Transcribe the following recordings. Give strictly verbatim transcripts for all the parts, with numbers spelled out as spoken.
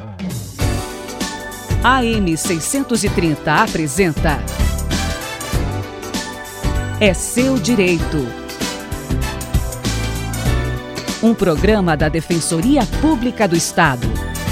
A M seiscentos e trinta apresenta É Seu Direito. Um programa da Defensoria Pública do Estado.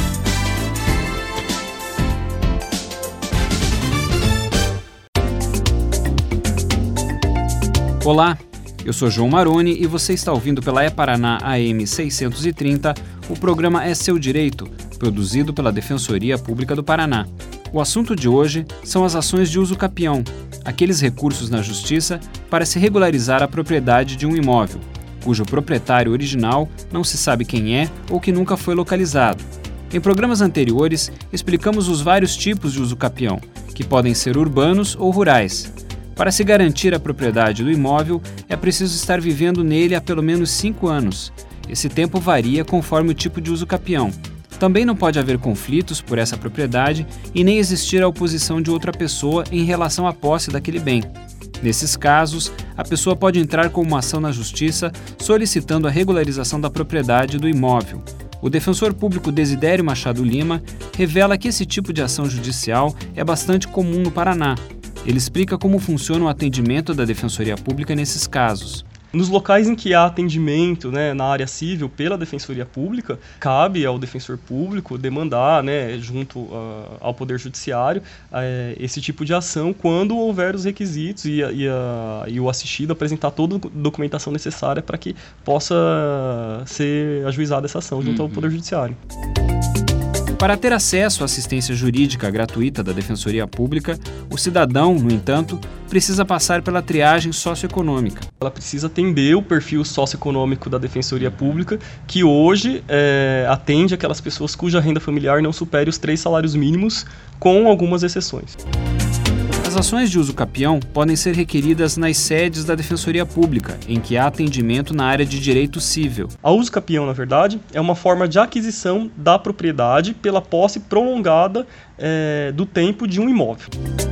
Olá, eu sou João Maroni e você está ouvindo pela E-Paraná A M seiscentos e trinta o programa É Seu Direito, produzido pela Defensoria Pública do Paraná. O assunto de hoje são as ações de uso capião, aqueles recursos na Justiça para se regularizar a propriedade de um imóvel, cujo proprietário original não se sabe quem é ou que nunca foi localizado. Em programas anteriores, explicamos os vários tipos de uso capião, que podem ser urbanos ou rurais. Para se garantir a propriedade do imóvel, é preciso estar vivendo nele há pelo menos cinco anos. Esse tempo varia conforme o tipo de uso capião. Também não pode haver conflitos por essa propriedade e nem existir a oposição de outra pessoa em relação à posse daquele bem. Nesses casos, a pessoa pode entrar com uma ação na Justiça solicitando a regularização da propriedade do imóvel. O defensor público Desidério Machado Lima revela que esse tipo de ação judicial é bastante comum no Paraná. Ele explica como funciona o atendimento da Defensoria Pública nesses casos. Nos locais em que há atendimento, né, na área civil pela Defensoria Pública, cabe ao defensor público demandar, né, junto uh, ao Poder Judiciário, uh, esse tipo de ação quando houver os requisitos e, a, e, a, e o assistido apresentar toda a documentação necessária para que possa ser ajuizada essa ação junto uhum. ao Poder Judiciário. Para ter acesso à assistência jurídica gratuita da Defensoria Pública, o cidadão, no entanto, precisa passar pela triagem socioeconômica. Ela precisa atender o perfil socioeconômico da Defensoria Pública, que hoje é, atende aquelas pessoas cuja renda familiar não supere os três salários mínimos, com algumas exceções. As ações de uso capião podem ser requeridas nas sedes da Defensoria Pública, em que há atendimento na área de direito cível. A uso capião, na verdade, é uma forma de aquisição da propriedade pela posse prolongada é, do tempo de um imóvel.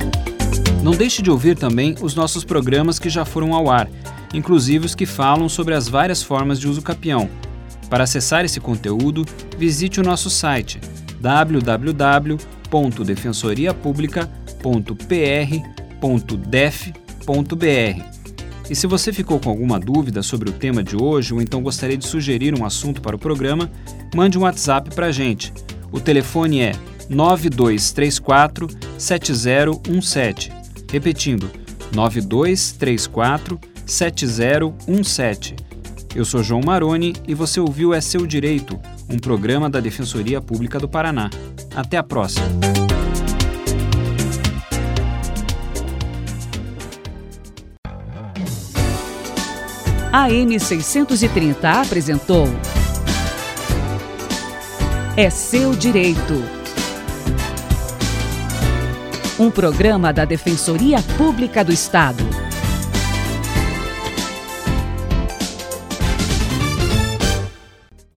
Não deixe de ouvir também os nossos programas que já foram ao ar, inclusive os que falam sobre as várias formas de uso capião. Para acessar esse conteúdo, visite o nosso site w w w ponto defensoria publica ponto p r ponto def ponto b r. E se você ficou com alguma dúvida sobre o tema de hoje ou então gostaria de sugerir um assunto para o programa, mande um WhatsApp para a gente. O telefone é nove dois três quatro sete zero um sete. Repetindo, nove dois três quatro sete zero um sete. Eu sou João Maroni e você ouviu É Seu Direito, um programa da Defensoria Pública do Paraná. Até a próxima. A M seiscentos e trinta apresentou É Seu Direito. Um programa da Defensoria Pública do Estado.